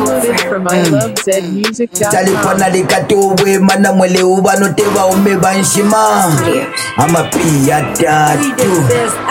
Download it from ilovezmusic.com. Talipana likatowe mana mwele ubano teva umeba nshima. I'm a tatu.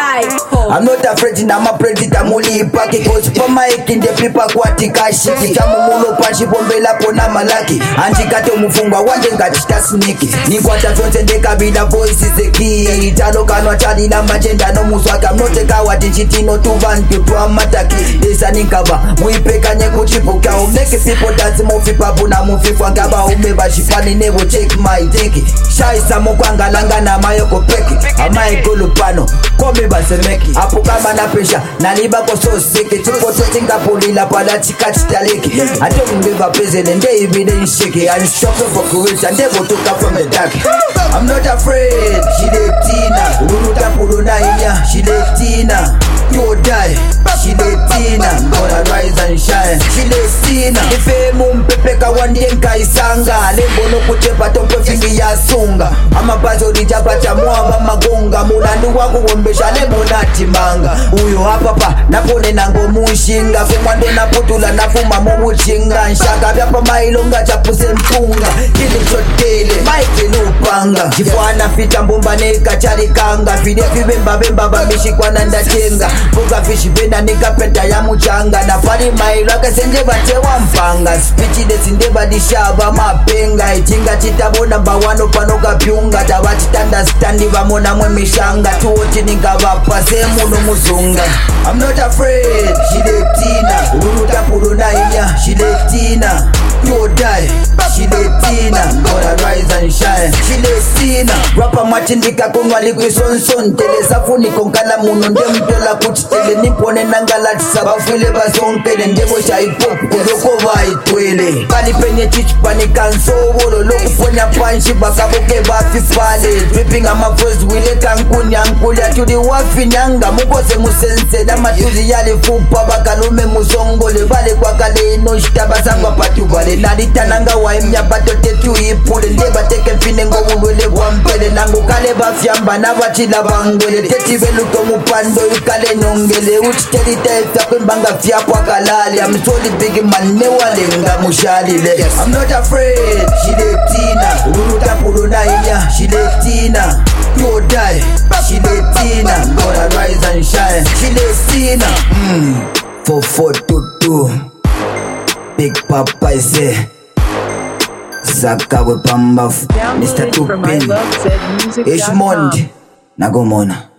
I'm not afraid in I'm a predator muli paki cause for my in the people kwatika shiki tamu mulo panchi bombela pona malaki anjikato mufungwa wande ngachita sniki ni kwata zonse ndekabila voice is the key italo kanwa tali na majenda no muswaka mnote kawa dichitino tuvantu twamataki desanikaba muipekanye kuchipuka umeke people dance mufipapu na mufifwa ngaba umeba shifani never check my teki shaisa mokwanga na mayoko peki amai kulupano kome basemeki apo kama na pesha naliba ko so seke tupoto tingapulila pala chikachitaleki I don't give a president they be the shake and shopping for courage and they go to come from the dark. I'm not afraid she Tina uruta puluna inya she Tina you die she Tina gonna rise and shine she Tina ife mumpepeka wandenka isanga lembono kutepa tope fingi ya sunga amabazo lijapata mwamba magonga mulandu wangu wombesha lemonati manga uyo hapapa napone nango mushinga kumwando naputula nafuma mumuchinga nshaka vyapa mailonga chapuse mpunga kili chotele maike lupanga jifwana fita mbumba neka charikanga fide vibemba bamishikwa nanda chenga buga fishi penda nika penta ya muchanga na pali mailaka senje batewa mpanga spichi desindeba dishava mapenga ichinga chitabona bawano panoka pyunga tabachitanda standi vamona mwemishanga tuoti nikavapa semuno muzunga I'm not afraid she Tina uruta puluna inya she Tina you die she Tina gonna rise and shine she Tina rapa machindika kunwa likwisonson tele safuni konkala muno ndemtola kuchitele nipone nangalati sabafile basonkele ndebo shaipop kudoko vaitwele kali penye chichipani kansowolo lokuponya panshi bakaboke bafifale dripping amafrozi wile kankuni ankulia tudi wafinyanga mukose musense damatuzi yale fupa bakalume musongole vale kwa kale ino shitabasangwa patu vale nalitananga waimya batote tuipule ndeba teke mfine ngowulwele wampele nangu kale bafyamba na vachila bangwele teti veluko mupando yukale nongele uchitelita efya kwembanga fyapwa kalali I'm solid big man newalenga mushalile I'm not afraid she Tina uruta puluna inya she Tina you die she Tina gonna rise and shine she Tina 4422 Big Papa say Zaka we pamba Mr. Tupin Ishmond Nagomona